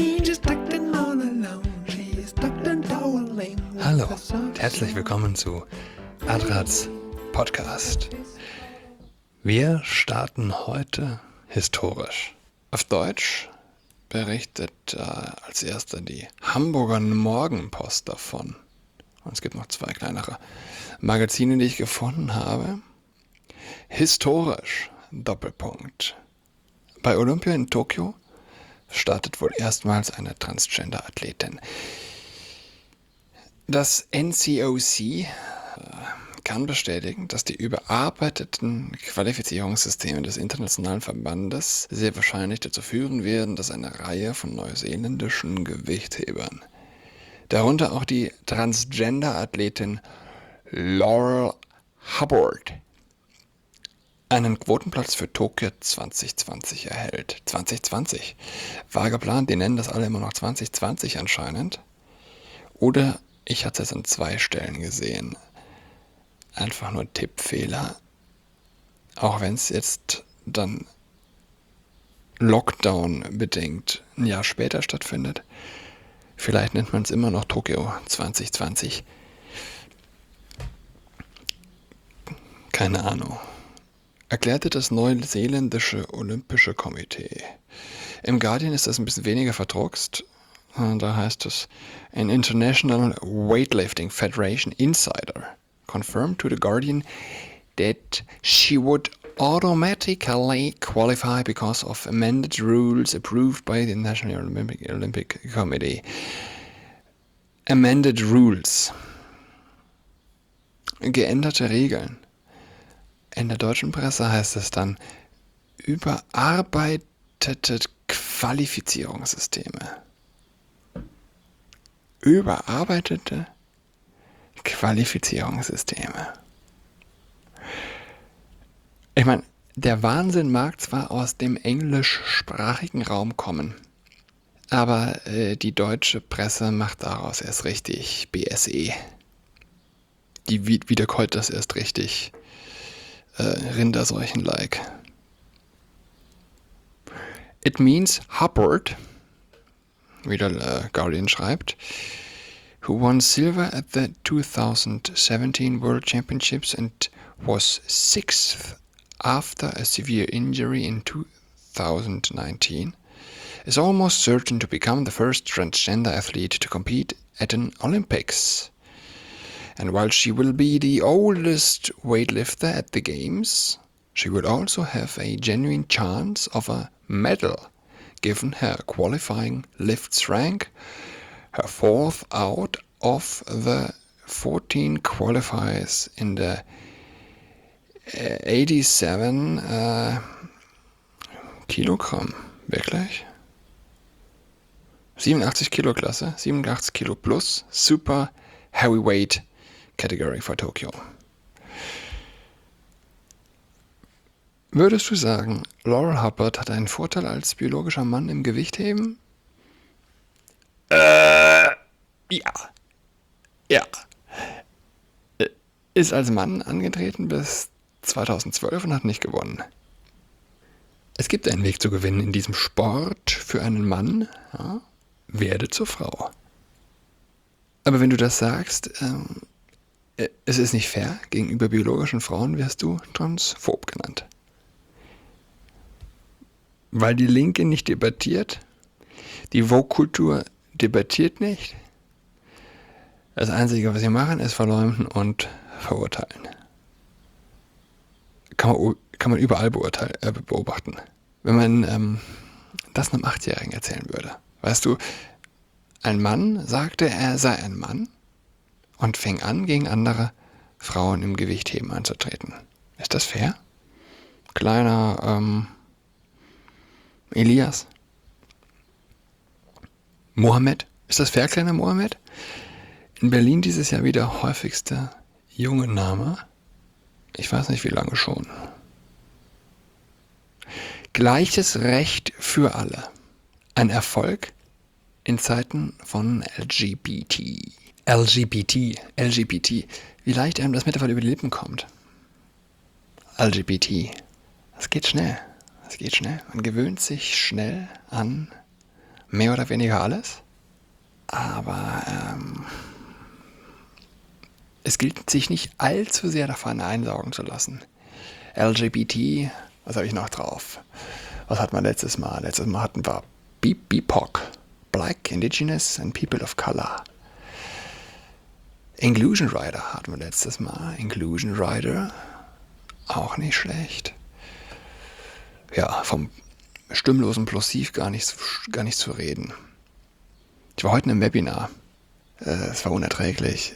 Hallo und herzlich willkommen zu Adrats Podcast. Wir starten heute historisch. Auf Deutsch berichtet als erster die Hamburger Morgenpost davon. Und es gibt noch 2 kleinere Magazine, die ich gefunden habe. Historisch, Doppelpunkt. Bei Olympia in Tokio startet wohl erstmals eine Transgender-Athletin. Das NCOC kann bestätigen, dass die überarbeiteten Qualifizierungssysteme des internationalen Verbandes sehr wahrscheinlich dazu führen werden, dass eine Reihe von neuseeländischen Gewichthebern, darunter auch die Transgender-Athletin Laurel Hubbard, einen Quotenplatz für Tokio 2020 erhält. 2020. War geplant, die nennen das alle immer noch 2020 anscheinend. Oder ich hatte es an 2 Stellen gesehen. Einfach nur Tippfehler. Auch wenn es jetzt dann Lockdown-bedingt ein Jahr später stattfindet. Vielleicht nennt man es immer noch Tokio 2020. Keine Ahnung. Erklärte das neuseeländische Olympische Komitee. Im Guardian ist das ein bisschen weniger verdruckst. Da heißt es, an International Weightlifting Federation insider confirmed to the Guardian that she would automatically qualify because of amended rules approved by the National Olympic Committee. Amended Rules. Geänderte Regeln. In der deutschen Presse heißt es dann überarbeitete Qualifizierungssysteme. Überarbeitete Qualifizierungssysteme. Ich meine, der Wahnsinn mag zwar aus dem englischsprachigen Raum kommen, aber die deutsche Presse macht daraus erst richtig BSE. Die wiederkäut das erst richtig Rinderseuchen-like. It means Hubbard, wie der Guardian schreibt, who won silver at the 2017 World Championships and was 6th after a severe injury in 2019, is almost certain to become the first transgender athlete to compete at an Olympics. And while she will be the oldest weightlifter at the Games, she will also have a genuine chance of a medal, given her qualifying lifts rank, her 4th out of the 14 qualifiers in the 87 Kilogramm. Wirklich? 87 Kilo Klasse, 87 Kilo plus, super heavyweight Category for Tokyo. Würdest du sagen, Laurel Hubbard hat einen Vorteil als biologischer Mann im Gewichtheben? Ja. Ist als Mann angetreten bis 2012 und hat nicht gewonnen. Es gibt einen Weg zu gewinnen in diesem Sport für einen Mann. Ja? Werde zur Frau. Aber wenn du das sagst, es ist nicht fair, gegenüber biologischen Frauen wirst du transphob genannt. Weil die Linke nicht debattiert, die Vogue-Kultur debattiert nicht. Das Einzige, was sie machen, ist verleumden und verurteilen. Kann man überall beobachten. Wenn man das einem 8-Jährigen erzählen würde. Weißt du, ein Mann sagte, er sei ein Mann und fing an, gegen andere Frauen im Gewichtheben anzutreten. Ist das fair? Kleiner Elias? Mohammed? Ist das fair, kleiner Mohammed? In Berlin dieses Jahr wieder häufigster junge Name. Ich weiß nicht, wie lange schon. Gleiches Recht für alle. Ein Erfolg in Zeiten von LGBT. Wie leicht einem das mittlerweile über die Lippen kommt. LGBT. Das geht schnell. Man gewöhnt sich schnell an mehr oder weniger alles. Aber es gilt, sich nicht allzu sehr davon einsaugen zu lassen. LGBT, was habe ich noch drauf? Was hatten wir letztes Mal? Letztes Mal hatten wir BIPOC, Black, Indigenous and People of Color. Inclusion Rider hatten wir letztes Mal. Inclusion Rider, auch nicht schlecht. Ja, vom stimmlosen Plosiv gar nicht zu reden. Ich war heute in einem Webinar. Es war unerträglich.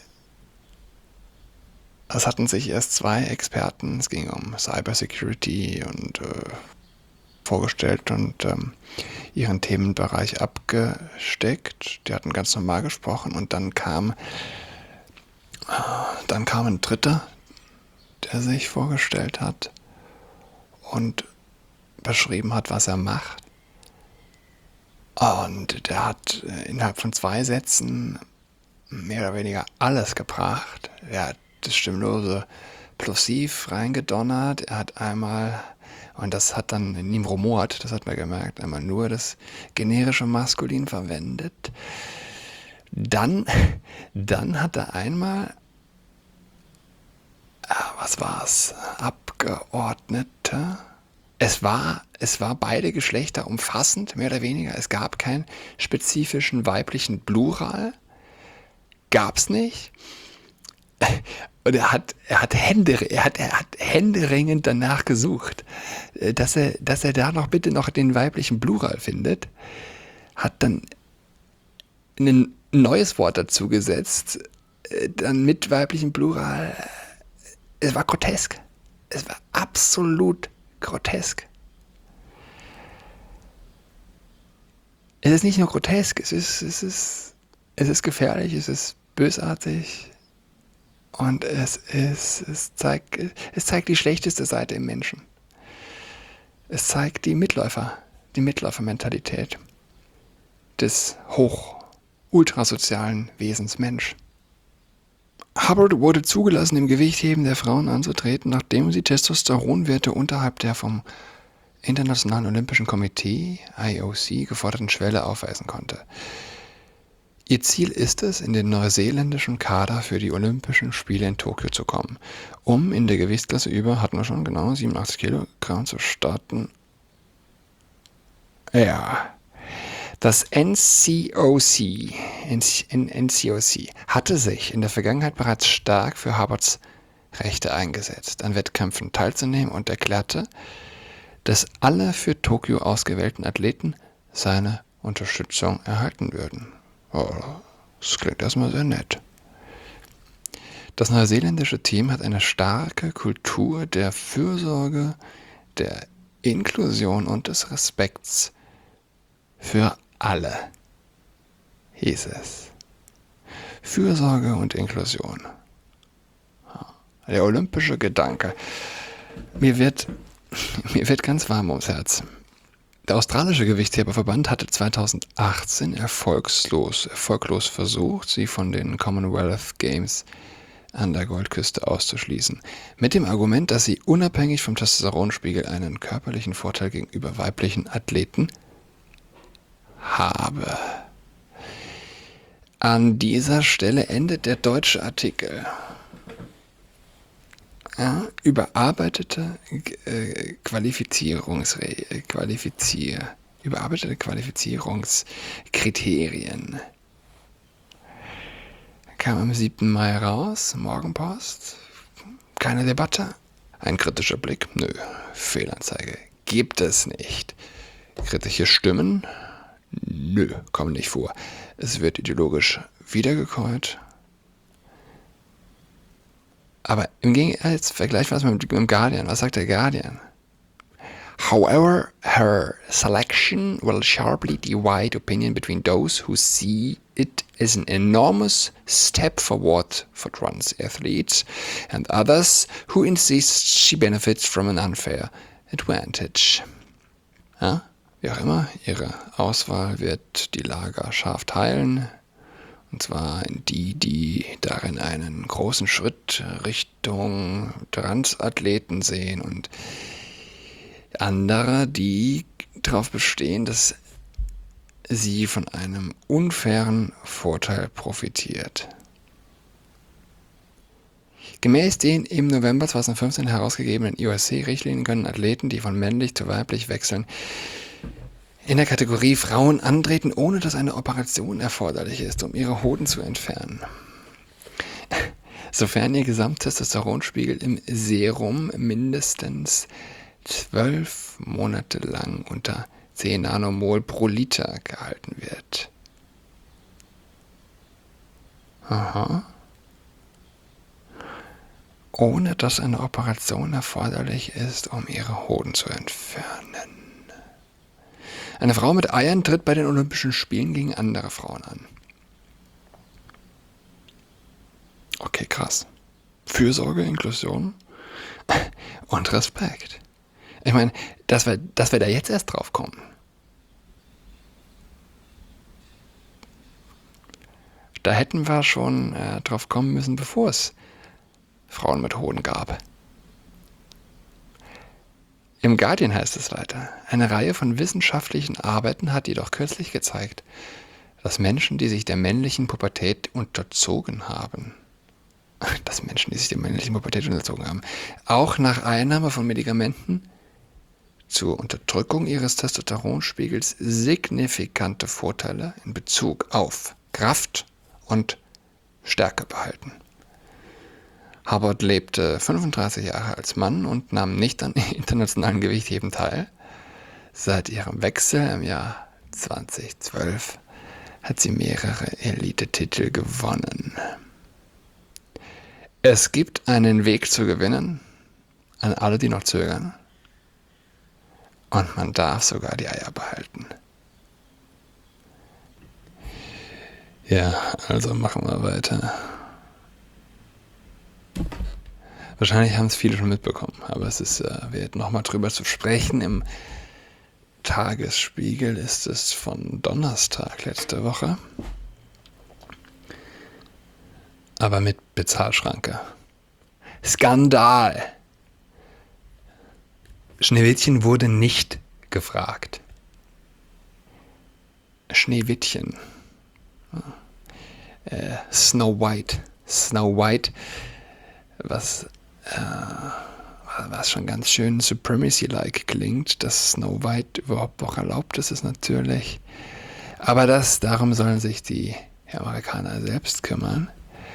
Es hatten sich erst 2 Experten, es ging um Cybersecurity und vorgestellt und ihren Themenbereich abgesteckt. Die hatten ganz normal gesprochen und dann kam ein Dritter, der sich vorgestellt hat und beschrieben hat, was er macht. Und der hat innerhalb von 2 Sätzen mehr oder weniger alles gebracht. Er hat das stimmlose Plosiv reingedonnert. Er hat einmal, und das hat dann in ihm rumort, das hat man gemerkt, einmal nur das generische Maskulin verwendet. Dann hat er einmal, was war's? Abgeordnete. Es war beide Geschlechter umfassend, mehr oder weniger. Es gab keinen spezifischen weiblichen Plural. Gab's nicht. Und er hat händeringend danach gesucht, dass er da bitte noch den weiblichen Plural findet. Hat dann ein neues Wort dazu gesetzt, dann mit weiblichem Plural. Es war grotesk. Es war absolut grotesk. Es ist nicht nur grotesk, es ist gefährlich, es ist bösartig und es zeigt die schlechteste Seite im Menschen. Es zeigt die Mitläufermentalität des ultrasozialen Wesens Mensch. Hubbard wurde zugelassen, im Gewichtheben der Frauen anzutreten, nachdem sie Testosteronwerte unterhalb der vom Internationalen Olympischen Komitee, IOC, geforderten Schwelle aufweisen konnte. Ihr Ziel ist es, in den neuseeländischen Kader für die Olympischen Spiele in Tokio zu kommen, um in der Gewichtsklasse über, hatten wir schon genau, 87 Kilogramm zu starten. Ja. Das NCOC hatte sich in der Vergangenheit bereits stark für Hubbards Rechte eingesetzt, an Wettkämpfen teilzunehmen und erklärte, dass alle für Tokio ausgewählten Athleten seine Unterstützung erhalten würden. Oh, das klingt erstmal sehr nett. Das neuseeländische Team hat eine starke Kultur der Fürsorge, der Inklusion und des Respekts für alle, hieß es. Fürsorge und Inklusion. Der olympische Gedanke. Mir wird ganz warm ums Herz. Der australische Gewichtheberverband hatte 2018 erfolglos versucht, sie von den Commonwealth Games an der Goldküste auszuschließen. Mit dem Argument, dass sie unabhängig vom Testosteronspiegel einen körperlichen Vorteil gegenüber weiblichen Athleten habe. An dieser Stelle endet der deutsche Artikel. Ja, überarbeitete Qualifizierungskriterien. Kam am 7. Mai raus, Morgenpost. Keine Debatte. Ein kritischer Blick? Nö. Fehlanzeige. Gibt es nicht. Kritische Stimmen? Nö, kommen nicht vor. Es wird ideologisch wiedergekäut. Aber als Vergleich was mit dem Guardian. Was sagt der Guardian? However, her selection will sharply divide opinion between those who see it as an enormous step forward for trans athletes and others who insist she benefits from an unfair advantage. Ja, wie auch immer, ihre Auswahl wird die Lager scharf teilen. Und zwar in die darin einen großen Schritt Richtung Transathleten sehen und andere, die darauf bestehen, dass sie von einem unfairen Vorteil profitiert. Gemäß den im November 2015 herausgegebenen IOC-Richtlinien können Athleten, die von männlich zu weiblich wechseln, in der Kategorie Frauen antreten, ohne dass eine Operation erforderlich ist, um ihre Hoden zu entfernen. Sofern ihr Gesamttestosteronspiegel im Serum mindestens 12 Monate lang unter 10 Nanomol pro Liter gehalten wird. Aha. Ohne dass eine Operation erforderlich ist, um ihre Hoden zu entfernen. Eine Frau mit Eiern tritt bei den Olympischen Spielen gegen andere Frauen an. Okay, krass. Fürsorge, Inklusion und Respekt. Ich meine, dass wir da jetzt erst drauf kommen. Da hätten wir schon drauf kommen müssen, bevor es Frauen mit Hoden gab. Im Guardian heißt es weiter, eine Reihe von wissenschaftlichen Arbeiten hat jedoch kürzlich gezeigt, dass Menschen, die sich der männlichen Pubertät unterzogen haben, auch nach Einnahme von Medikamenten zur Unterdrückung ihres Testosteronspiegels signifikante Vorteile in Bezug auf Kraft und Stärke behalten. Hubbard lebte 35 Jahre als Mann und nahm nicht an internationalen Gewichtheben teil. Seit ihrem Wechsel im Jahr 2012 hat sie mehrere Elite-Titel gewonnen. Es gibt einen Weg zu gewinnen, an alle, die noch zögern. Und man darf sogar die Eier behalten. Ja, also machen wir weiter. Wahrscheinlich haben es viele schon mitbekommen, aber es ist wert, nochmal drüber zu sprechen. Im Tagesspiegel ist es von Donnerstag letzte Woche. Aber mit Bezahlschranke. Skandal! Schneewittchen wurde nicht gefragt. Schneewittchen. Snow White. Snow White, was schon ganz schön Supremacy-like klingt, dass Snow White überhaupt auch erlaubt ist, ist natürlich. Aber darum sollen sich die Amerikaner selbst kümmern.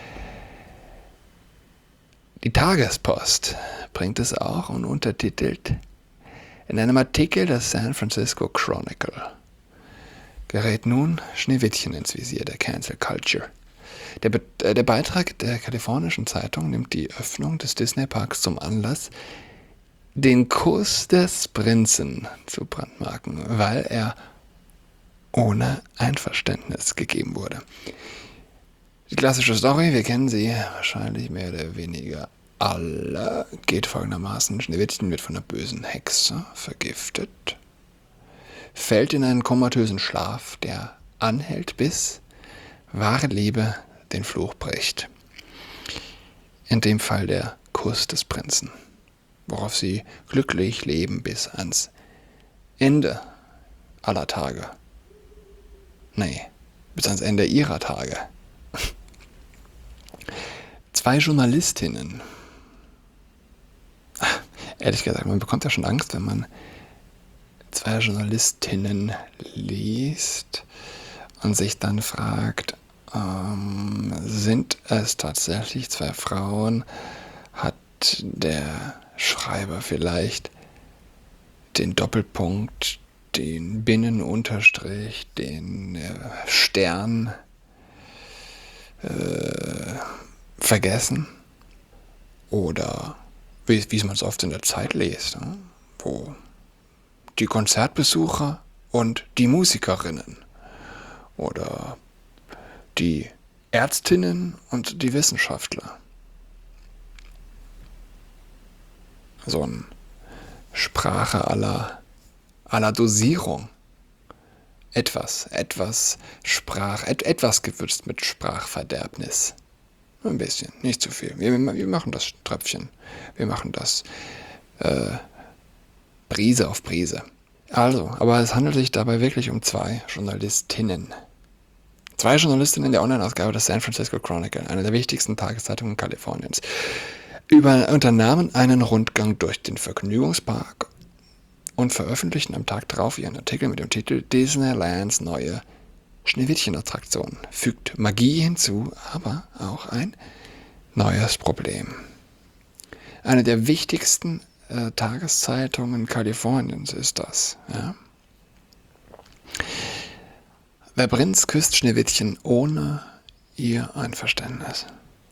Die Tagespost bringt es auch und untertitelt in einem Artikel des San Francisco Chronicle gerät nun Schneewittchen ins Visier der Cancel Culture. Der Beitrag der kalifornischen Zeitung nimmt die Öffnung des Disney-Parks zum Anlass, den Kuss des Prinzen zu brandmarken, weil er ohne Einverständnis gegeben wurde. Die klassische Story, wir kennen sie wahrscheinlich mehr oder weniger alle, geht folgendermaßen: Schneewittchen wird von einer bösen Hexe vergiftet, fällt in einen komatösen Schlaf, der anhält, bis wahre Liebe den Fluch bricht. In dem Fall der Kuss des Prinzen, worauf sie glücklich leben bis ans Ende aller Tage. Nee, bis ans Ende ihrer Tage. 2 Journalistinnen. Ehrlich gesagt, man bekommt ja schon Angst, wenn man 2 Journalistinnen liest und sich dann fragt, sind es tatsächlich 2 Frauen? Hat der Schreiber vielleicht den Doppelpunkt, den Binnenunterstrich, den Stern vergessen? Oder wie man es oft in der Zeit liest, wo die Konzertbesucher und die Musikerinnen oder die Ärztinnen und die Wissenschaftler. So eine Sprache aller Dosierung. Etwas gewürzt mit Sprachverderbnis. Ein bisschen, nicht zu viel. Wir machen das Tröpfchen. Wir machen das Prise auf Prise. Also, aber es handelt sich dabei wirklich um zwei Journalistinnen. Zwei Journalistinnen der Online-Ausgabe des San Francisco Chronicle, einer der wichtigsten Tageszeitungen Kaliforniens, unternahmen einen Rundgang durch den Vergnügungspark und veröffentlichten am Tag darauf ihren Artikel mit dem Titel Disneylands neue Schneewittchen-Attraktion. Fügt Magie hinzu, aber auch ein neues Problem. Eine der wichtigsten Tageszeitungen Kaliforniens ist das. Ja? Der Prinz küsst Schneewittchen ohne ihr Einverständnis.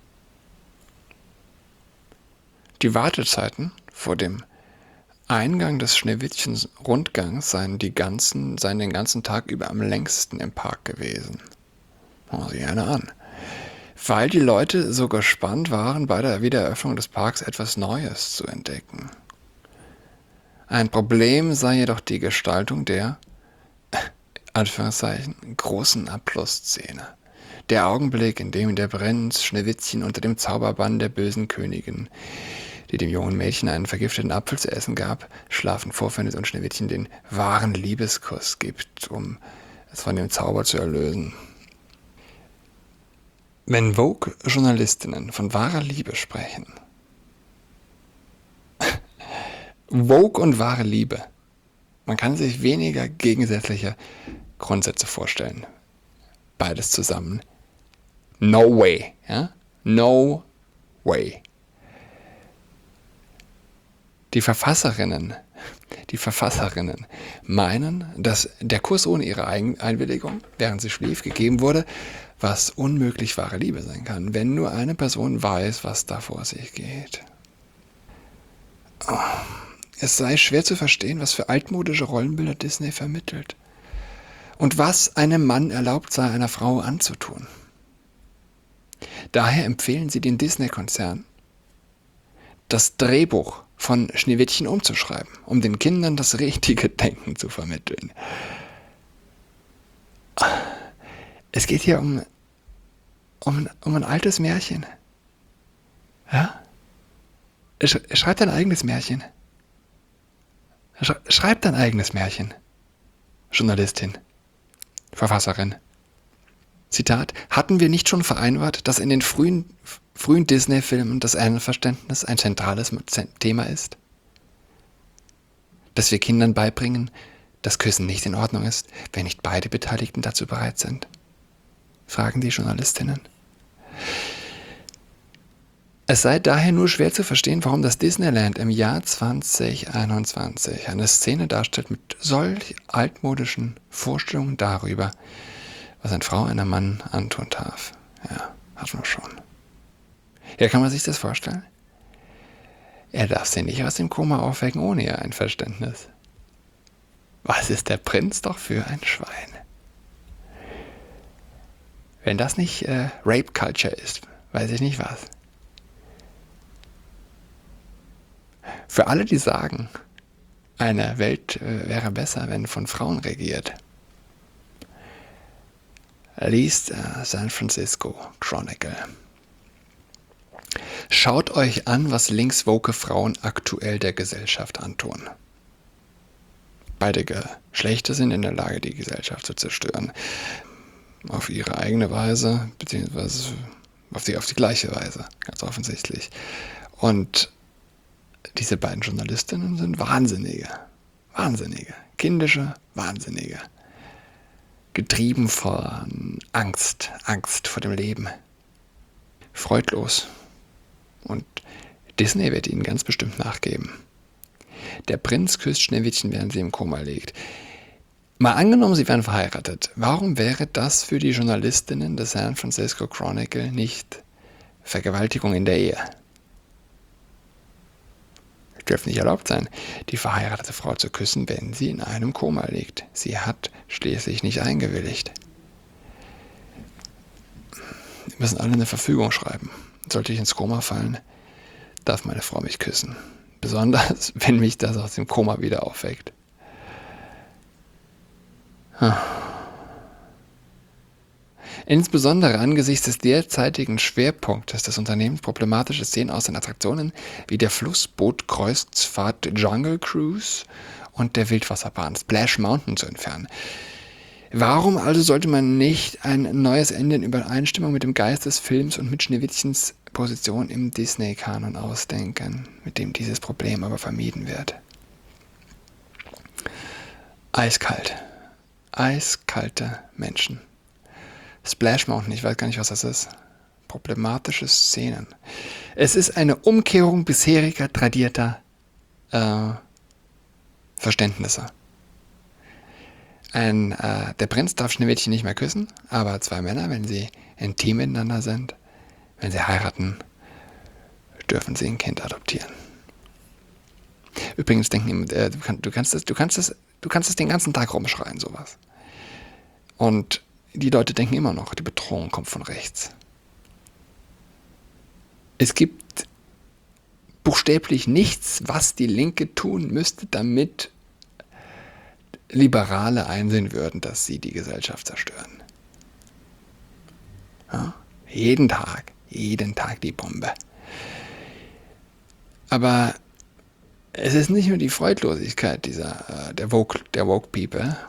Die Wartezeiten vor dem Eingang des Schneewittchens-Rundgangs seien den ganzen Tag über am längsten im Park gewesen. Schauen Sie gerne an. Weil die Leute so gespannt waren, bei der Wiedereröffnung des Parks etwas Neues zu entdecken. Ein Problem sei jedoch die Gestaltung der, Anführungszeichen, großen Abschlussszene. Der Augenblick, in dem der Prinz Schneewittchen unter dem Zauberbann der bösen Königin, die dem jungen Mädchen einen vergifteten Apfel zu essen gab, schlafend vorfindet und Schneewittchen den wahren Liebeskuss gibt, um es von dem Zauber zu erlösen. Wenn Vogue-Journalistinnen von wahrer Liebe sprechen, Vogue und wahre Liebe, man kann sich weniger gegensätzliche Grundsätze vorstellen. Beides zusammen. No way. Ja? No way. Die Verfasserinnen meinen, dass der Kuss ohne ihre Einwilligung, während sie schlief, gegeben wurde, was unmöglich wahre Liebe sein kann, wenn nur eine Person weiß, was da vor sich geht. Es sei schwer zu verstehen, was für altmodische Rollenbilder Disney vermittelt und was einem Mann erlaubt sei, einer Frau anzutun. Daher empfehlen sie den Disney-Konzern, das Drehbuch von Schneewittchen umzuschreiben, um den Kindern das richtige Denken zu vermitteln. Es geht hier um ein altes Märchen. Ja? Schreib dein eigenes Märchen. Schreib dein eigenes Märchen. Journalistin. Verfasserin. Zitat: Hatten wir nicht schon vereinbart, dass in den frühen Disney-Filmen das Einverständnis ein zentrales Thema ist? Dass wir Kindern beibringen, dass Küssen nicht in Ordnung ist, wenn nicht beide Beteiligten dazu bereit sind? Fragen die Journalistinnen. Es sei daher nur schwer zu verstehen, warum das Disneyland im Jahr 2021 eine Szene darstellt mit solch altmodischen Vorstellungen darüber, was eine Frau einem Mann antun darf. Ja, hat man schon. Ja, kann man sich das vorstellen? Er darf sie nicht aus dem Koma aufwecken ohne ihr Einverständnis. Was ist der Prinz doch für ein Schwein? Wenn das nicht Rape Culture ist, weiß ich nicht was. Für alle, die sagen, eine Welt wäre besser, wenn von Frauen regiert, liest San Francisco Chronicle. Schaut euch an, was linkswoke Frauen aktuell der Gesellschaft antun. Beide Geschlechter sind in der Lage, die Gesellschaft zu zerstören. Auf ihre eigene Weise, beziehungsweise auf die gleiche Weise, ganz offensichtlich. Und diese beiden Journalistinnen sind Wahnsinnige, kindische Wahnsinnige. Getrieben von Angst vor dem Leben. Freudlos. Und Disney wird ihnen ganz bestimmt nachgeben. Der Prinz küsst Schneewittchen, während sie im Koma liegt. Mal angenommen, sie wären verheiratet. Warum wäre das für die Journalistinnen des San Francisco Chronicle nicht Vergewaltigung in der Ehe? Es dürfte nicht erlaubt sein, die verheiratete Frau zu küssen, wenn sie in einem Koma liegt. Sie hat schließlich nicht eingewilligt. Wir müssen alle eine Verfügung schreiben. Sollte ich ins Koma fallen, darf meine Frau mich küssen. Besonders, wenn mich das aus dem Koma wieder aufweckt. Insbesondere angesichts des derzeitigen Schwerpunktes des Unternehmens problematische Szenen aus den Attraktionen wie der Flussboot-Kreuzfahrt Jungle Cruise und der Wildwasserbahn Splash Mountain zu entfernen. Warum also sollte man nicht ein neues Ende in Übereinstimmung mit dem Geist des Films und mit Schneewittchens Position im Disney-Kanon ausdenken, mit dem dieses Problem aber vermieden wird? Eiskalt. Eiskalte Menschen. Splash Mountain, ich weiß gar nicht, was das ist. Problematische Szenen. Es ist eine Umkehrung bisheriger tradierter Verständnisse. Der Prinz darf Schneewittchen nicht mehr küssen, aber zwei Männer, wenn sie intim miteinander sind, wenn sie heiraten, dürfen sie ein Kind adoptieren. Übrigens denken, du kannst es den ganzen Tag rumschreien, sowas. Und die Leute denken immer noch, die Bedrohung kommt von rechts. Es gibt buchstäblich nichts, was die Linke tun müsste, damit Liberale einsehen würden, dass sie die Gesellschaft zerstören. Ja? Jeden Tag die Bombe. Aber es ist nicht nur die Freudlosigkeit der Woke People.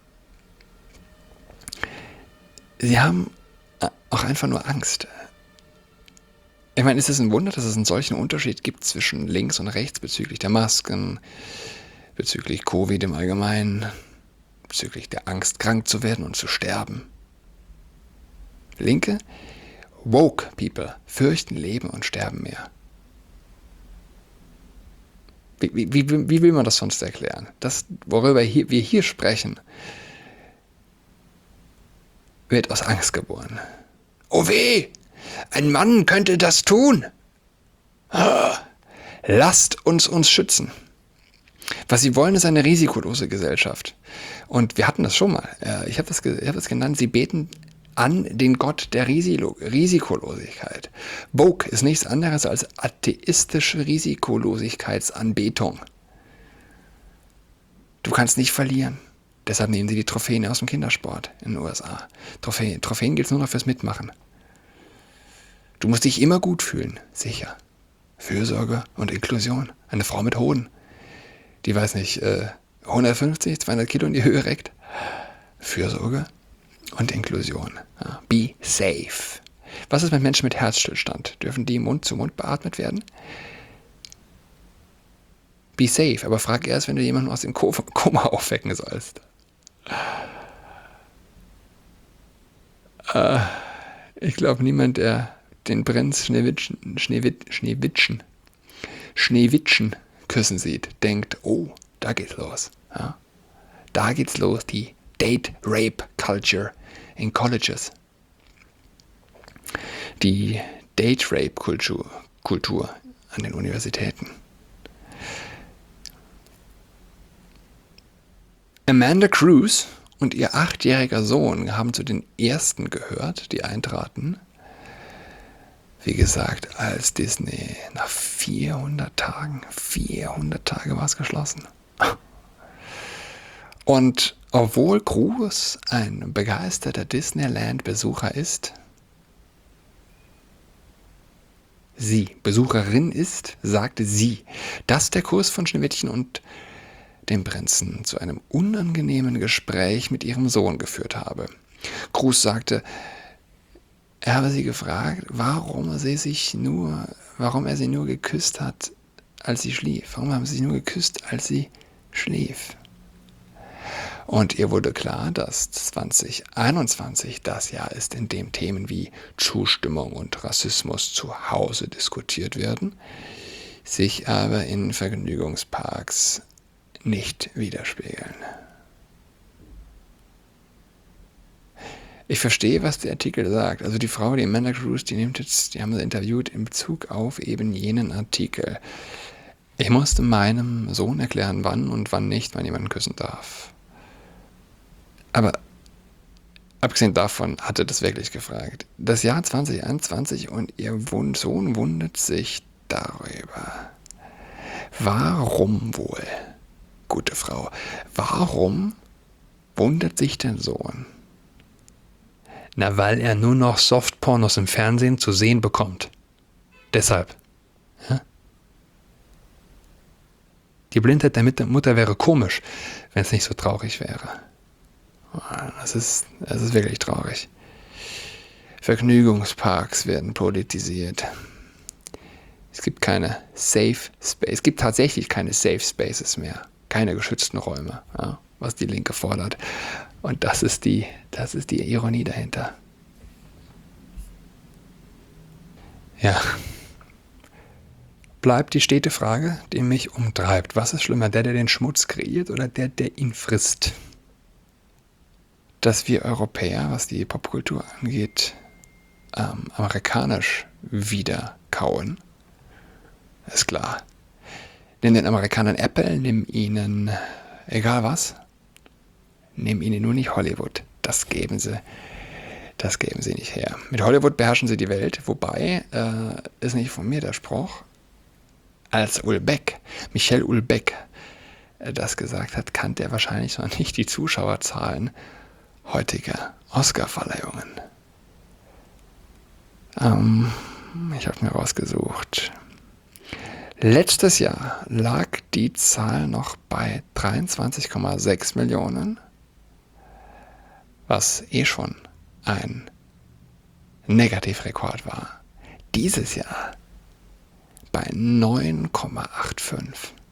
Sie haben auch einfach nur Angst. Ich meine, ist es ein Wunder, dass es einen solchen Unterschied gibt zwischen links und rechts bezüglich der Masken, bezüglich Covid im Allgemeinen, bezüglich der Angst, krank zu werden und zu sterben. Linke, woke People fürchten Leben und sterben mehr. Wie will man das sonst erklären? Das, worüber wir hier sprechen, wird aus Angst geboren. Oh weh, ein Mann könnte das tun. Lasst uns schützen. Was sie wollen, ist eine risikolose Gesellschaft. Und wir hatten das schon mal. Ich habe das genannt, sie beten an den Gott der Risikolosigkeit. Woke ist nichts anderes als atheistische Risikolosigkeitsanbetung. Du kannst nicht verlieren. Deshalb nehmen sie die Trophäen aus dem Kindersport in den USA. Trophäen gilt nur noch fürs Mitmachen. Du musst dich immer gut fühlen, sicher. Fürsorge und Inklusion. Eine Frau mit Hoden, die, weiß nicht, 150, 200 Kilo in die Höhe reckt. Fürsorge und Inklusion. Ja. Be safe. Was ist mit Menschen mit Herzstillstand? Dürfen die Mund zu Mund beatmet werden? Be safe, aber frag erst, wenn du jemanden aus dem Koma aufwecken sollst. Ich glaube, niemand, der den Prinz Schneewittchen küssen sieht, denkt, oh, da geht's los. Ja? Da geht's los, die Date-Rape-Culture in Colleges. Die Date-Rape-Kultur an den Universitäten. Amanda Cruz und ihr 8-jähriger Sohn haben zu den ersten gehört, die eintraten. Wie gesagt, als Disney nach 400 Tage war es geschlossen. Und obwohl Cruz ein begeisterter Disneyland-Besucherin ist, sagte sie, dass der Kurs von Schneewittchen und dem Prinzen zu einem unangenehmen Gespräch mit ihrem Sohn geführt habe. Cruz sagte, er habe sie gefragt, warum er sie nur geküsst hat, als sie schlief. Warum haben sie sich nur geküsst, als sie schlief? Und ihr wurde klar, dass 2021 das Jahr ist, in dem Themen wie Zustimmung und Rassismus zu Hause diskutiert werden, sich aber in Vergnügungsparks nicht widerspiegeln. Ich verstehe, was der Artikel sagt. Also die Frau, die Amanda Cruz, die haben sie interviewt in Bezug auf eben jenen Artikel. Ich musste meinem Sohn erklären, wann und wann nicht man jemanden küssen darf. Aber abgesehen davon hat er das wirklich gefragt. Das Jahr 2021 und ihr Sohn wundert sich darüber. Warum wohl, gute Frau, warum wundert sich der Sohn? Na, weil er nur noch Softpornos im Fernsehen zu sehen bekommt. Deshalb. Ja? Die Blindheit der Mutter wäre komisch, wenn es nicht so traurig wäre. Das ist wirklich traurig. Vergnügungsparks werden politisiert. Es gibt tatsächlich keine Safe Spaces mehr. Keine geschützten Räume, ja, was die Linke fordert. Und das ist die Ironie dahinter. Ja. Bleibt die stete Frage, die mich umtreibt. Was ist schlimmer, der den Schmutz kreiert oder der ihn frisst? Dass wir Europäer, was die Popkultur angeht, amerikanisch wieder kauen, ist klar. Nimm den Amerikanern Apple, nimm ihnen egal was, nimm ihnen nur nicht Hollywood. Das geben sie nicht her. Mit Hollywood beherrschen sie die Welt, wobei, ist nicht von mir der Spruch, als Michel Houellebecq, das gesagt hat, kannte er wahrscheinlich noch nicht die Zuschauerzahlen heutiger Oscar-Verleihungen. Ich habe mir rausgesucht. Letztes Jahr lag die Zahl noch bei 23,6 Millionen, was schon ein Negativrekord war. Dieses Jahr bei 9,85.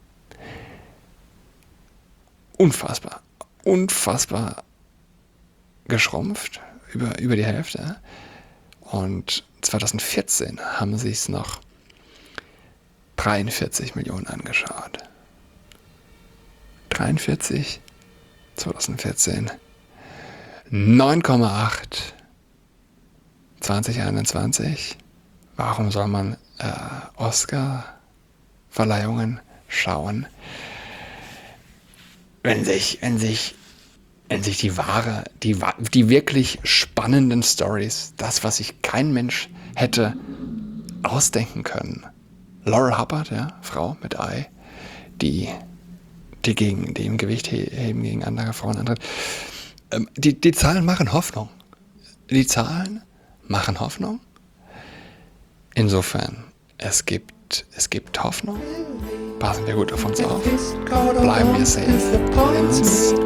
Unfassbar geschrumpft, über die Hälfte. Und 2014 haben sich es noch 43 Millionen angeschaut. 43, 2014, 9,8, 2021. Warum soll man Oscar-Verleihungen schauen, wenn sich die wirklich spannenden Stories, das, was sich kein Mensch hätte ausdenken können. Laurel Hubbard, ja, Frau mit Ei, die im Gewicht heben gegen andere Frauen antritt. Die Zahlen machen Hoffnung. Insofern, es gibt Hoffnung. Passen wir gut auf uns auf. Bleiben wir safe. Wir sehen uns